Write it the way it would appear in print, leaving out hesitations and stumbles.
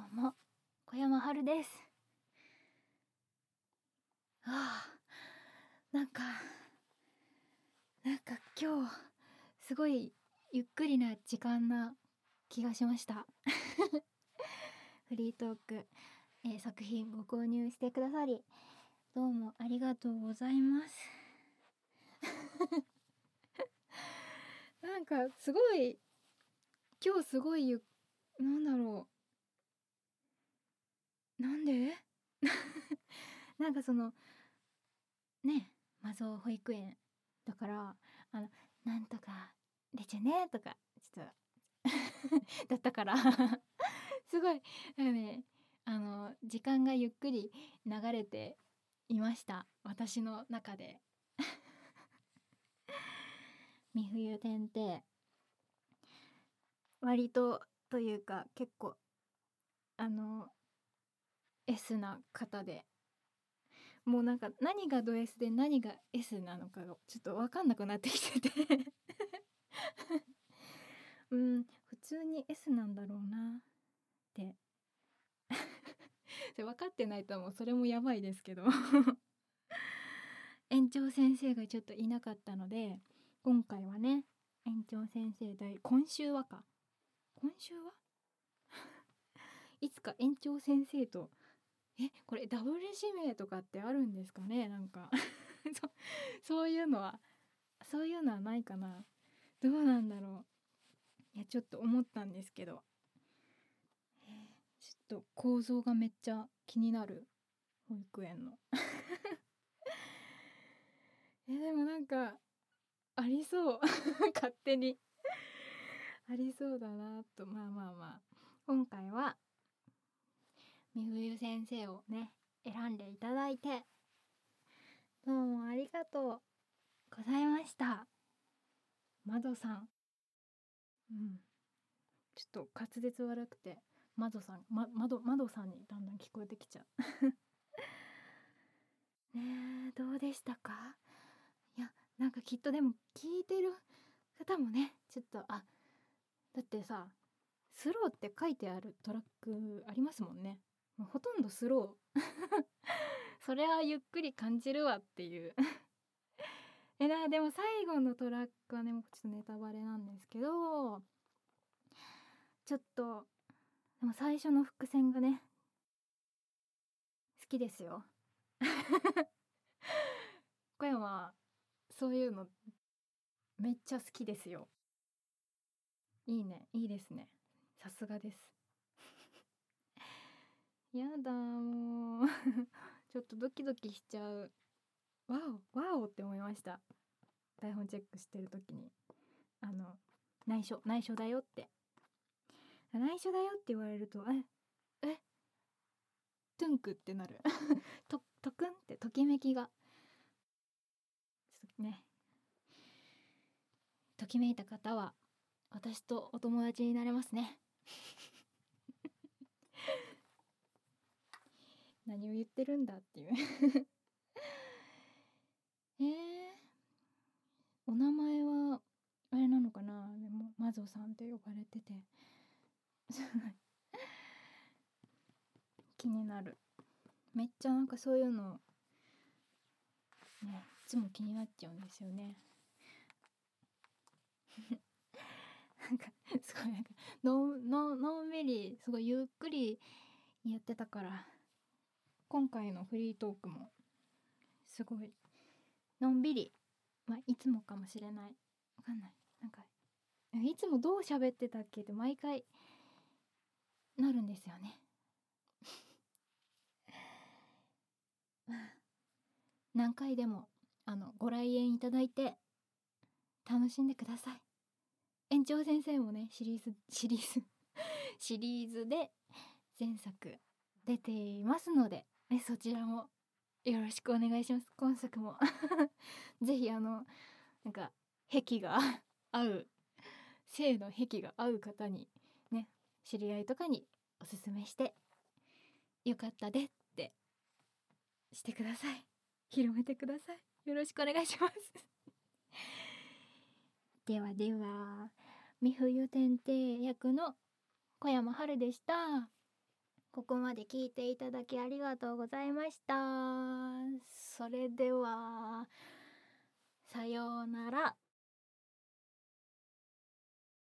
うも小山春です。なんか今日すごいゆっくりな時間な気がしましたフリートーク、作品ご購入してくださりどうもありがとうございますなんかすごい今日すごいなんだろう、なんでなんかそのね、マゾ保育園だからなんとかでちゅねとかちょっとだったからすごいね、時間がゆっくり流れていました、私の中で三冬天って割とというか結構S な方で、もうなんか何がド S で何が S なのかがちょっと分かんなくなってきてて普通に S なんだろうなって分かってないともうそれもやばいですけど園長先生がちょっといなかったので、今回はね、園長先生今週はいつか園長先生とこれダブル指名とかってあるんですかね、なんかそういうのはないかな、どうなんだろう。いやちょっと思ったんですけど、ちょっと構造がめっちゃ気になる保育園のでもなんかありそう勝手にありそうだなと。まあ今回はみふゆ先生をね選んでいただいてどうもありがとうございました。まどさん、ちょっと滑舌悪くてまどさん、まどさんにだんだん聞こえてきちゃうね。どうでしたか？いやなんかきっとでも聞いてる方もねちょっとだってさ、スローって書いてあるトラックありますもんね。もうほとんどスローそれはゆっくり感じるわっていうでも最後のトラックはねもうちょっとネタバレなんですけど、ちょっとでも最初の伏線がね好きですよ小山はそういうのめっちゃ好きですよ。いいね、いいですね、さすがですやだもうちょっとドキドキしちゃう。ワオって思いました、台本チェックしてる時に。内緒だよって言われるとトゥンクってなるとくんってときめきがちょっとね、ときめいた方は私とお友達になれますね何を言ってるんだっていうお名前はあれなのかな。でもマゾさんって呼ばれてて気になる。めっちゃなんかそういうのねいつも気になっちゃうんですよねなんかすごいなんかのんびりすごいゆっくりやってたから、今回のフリートークもすごいのんびり、いつもかもしれない、わかんない、なんかいつもどう喋ってたっけって毎回なるんですよね何回でもご来園いただいて楽しんでください。園長先生もねシリーズで前作出ていますので、そちらもよろしくお願いします。今作もぜひなんか癖が合う性の癖が合う方にね、知り合いとかにおすすめしてよかったでってしてください。広めてください。よろしくお願いしますでは三冬天帝役の小山春でした。 ここまで聞いていただきありがとうございました。それでは、さようなら。